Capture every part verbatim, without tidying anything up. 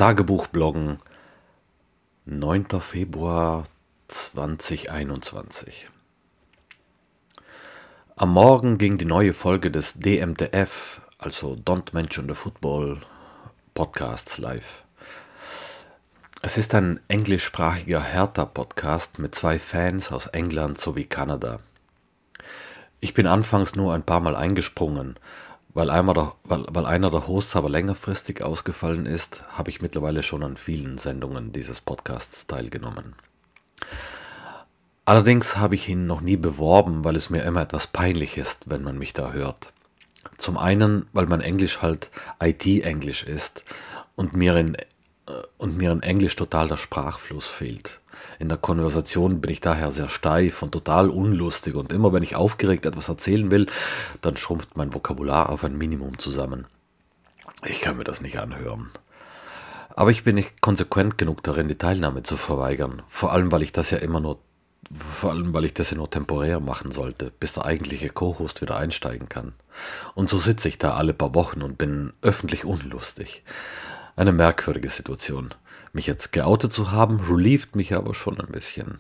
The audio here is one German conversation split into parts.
Tagebuchbloggen, neunter Februar zweitausendeinundzwanzig. Am Morgen ging die neue Folge des D M D F, also Don't Mention the Football Podcasts, live. Es ist ein englischsprachiger Hertha-Podcast mit zwei Fans aus England sowie Kanada. Ich bin anfangs nur ein paar Mal eingesprungen. Weil, einmal der, weil, weil einer der Hosts aber längerfristig ausgefallen ist, habe ich mittlerweile schon an vielen Sendungen dieses Podcasts teilgenommen. Allerdings habe ich ihn noch nie beworben, weil es mir immer etwas peinlich ist, wenn man mich da hört. Zum einen, weil mein Englisch halt I T-Englisch ist und mir in, und mir in Englisch total der Sprachfluss fehlt. In der Konversation bin ich daher sehr steif und total unlustig und immer wenn ich aufgeregt etwas erzählen will, dann schrumpft mein Vokabular auf ein Minimum zusammen. Ich kann mir das nicht anhören. Aber ich bin nicht konsequent genug darin, die Teilnahme zu verweigern. Vor allem, weil ich das ja immer nur, vor allem, weil ich das ja nur temporär machen sollte, bis der eigentliche Co-Host wieder einsteigen kann. Und so sitze ich da alle paar Wochen und bin öffentlich unlustig. Eine merkwürdige Situation. Mich jetzt geoutet zu haben, relievt mich aber schon ein bisschen.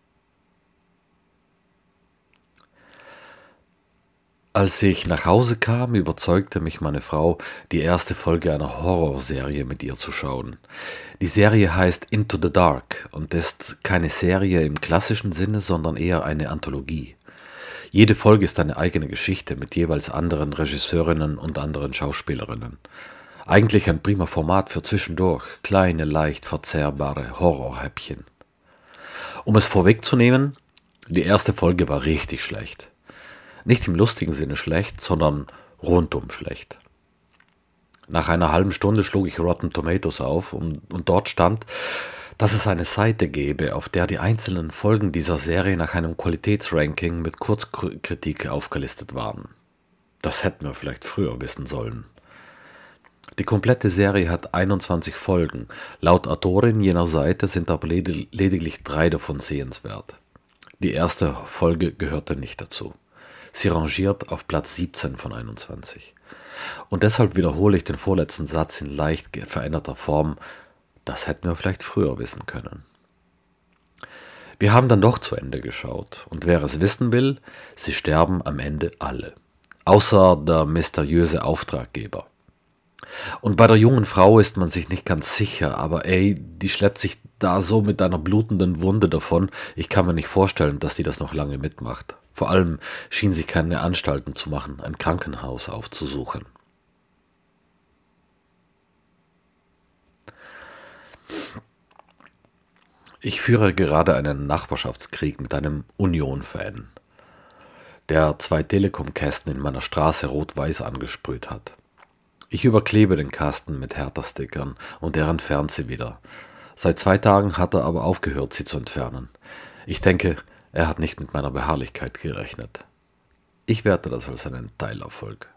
Als ich nach Hause kam, überzeugte mich meine Frau, die erste Folge einer Horrorserie mit ihr zu schauen. Die Serie heißt Into the Dark und ist keine Serie im klassischen Sinne, sondern eher eine Anthologie. Jede Folge ist eine eigene Geschichte mit jeweils anderen Regisseurinnen und anderen Schauspielerinnen. Eigentlich ein prima Format für zwischendurch, kleine, leicht verzehrbare Horrorhäppchen. Um es vorwegzunehmen, die erste Folge war richtig schlecht. Nicht im lustigen Sinne schlecht, sondern rundum schlecht. Nach einer halben Stunde schlug ich Rotten Tomatoes auf und, und dort stand, dass es eine Seite gäbe, auf der die einzelnen Folgen dieser Serie nach einem Qualitätsranking mit Kurzkritik aufgelistet waren. Das hätten wir vielleicht früher wissen sollen. Die komplette Serie hat einundzwanzig Folgen. Laut Autorin jener Seite sind aber led- lediglich drei davon sehenswert. Die erste Folge gehörte nicht dazu. Sie rangiert auf Platz siebzehn von einundzwanzig. Und deshalb wiederhole ich den vorletzten Satz in leicht veränderter Form. Das hätten wir vielleicht früher wissen können. Wir haben dann doch zu Ende geschaut. Und wer es wissen will, sie sterben am Ende alle. Außer der mysteriöse Auftraggeber. Und bei der jungen Frau ist man sich nicht ganz sicher, aber ey, die schleppt sich da so mit einer blutenden Wunde davon, ich kann mir nicht vorstellen, dass die das noch lange mitmacht. Vor allem schien sie keine Anstalten zu machen, ein Krankenhaus aufzusuchen. Ich führe gerade einen Nachbarschaftskrieg mit einem Union-Fan, der zwei Telekom-Kästen in meiner Straße rot-weiß angesprüht hat. Ich überklebe den Kasten mit Hertha-Stickern und er entfernt sie wieder. Seit zwei Tagen hat er aber aufgehört, sie zu entfernen. Ich denke, er hat nicht mit meiner Beharrlichkeit gerechnet. Ich werte das als einen Teilerfolg.